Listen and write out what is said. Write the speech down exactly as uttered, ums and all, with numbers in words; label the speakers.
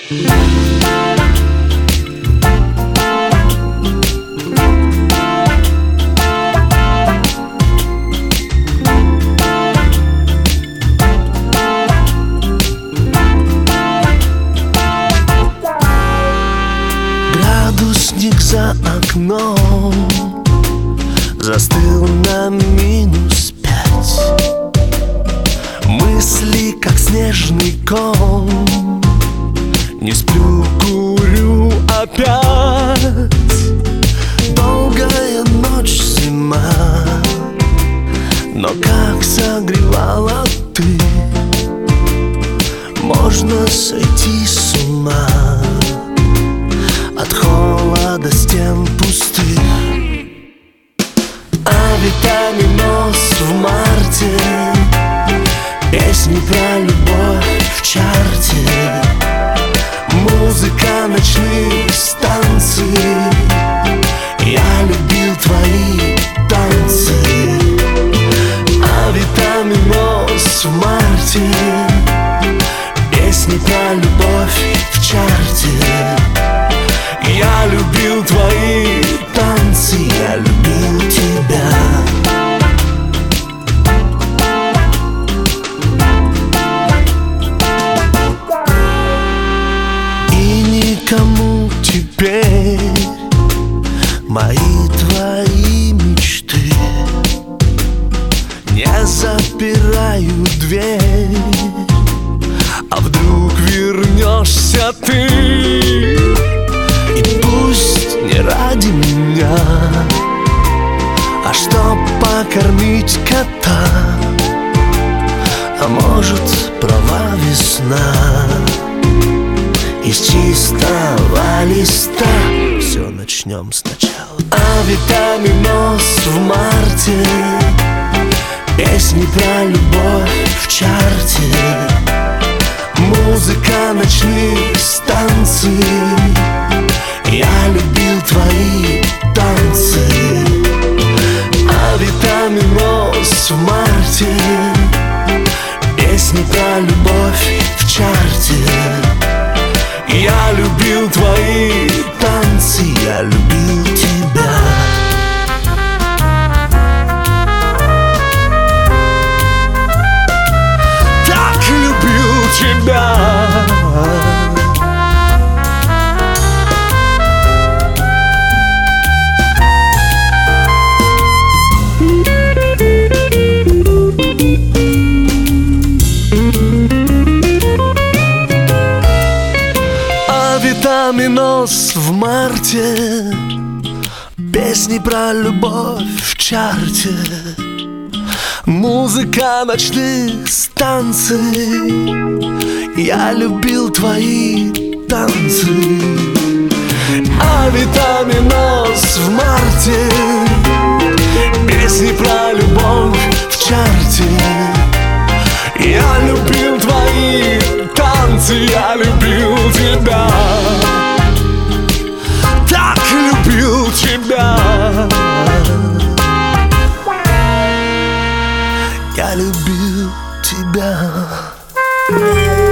Speaker 1: Градусник за окном застыл на минус пять. Мысли, как снежный ком. Не сплю, курю опять. Долгая ночь, зима, но как согревала ты. Можно сойти с ума от холода стен пустых. Авитаминоз в марте, песни про любовь в чарте, музыка ночных станций. Я любил твои танцы. Авитаминоз в марте, песни про любовь в чарте. Я любил твои танцы, я любил тебя. И никому теперь мои твои мечты не запираю дверь. А вдруг вернешься ты? И пусть не ради меня, а чтоб покормить кота. А может, права весна, из чистого листа все начнем сначала. Авитаминоз в марте, песни про любовь в чарте, музыка ночных станций. Я любил твои танцы. Авитаминоз в марте, песни про любовь в чарте. Я любил твои танцы, я любил тебя. Так любил тебя. Авитаминоз в марте, песни про любовь в чарте, музыка ночных станций. Я любил твои танцы. Авитаминоз в марте, песни про любовь в чарте. Я любил твои танцы, я любил тебя. Так любил тебя. Я любил тебя.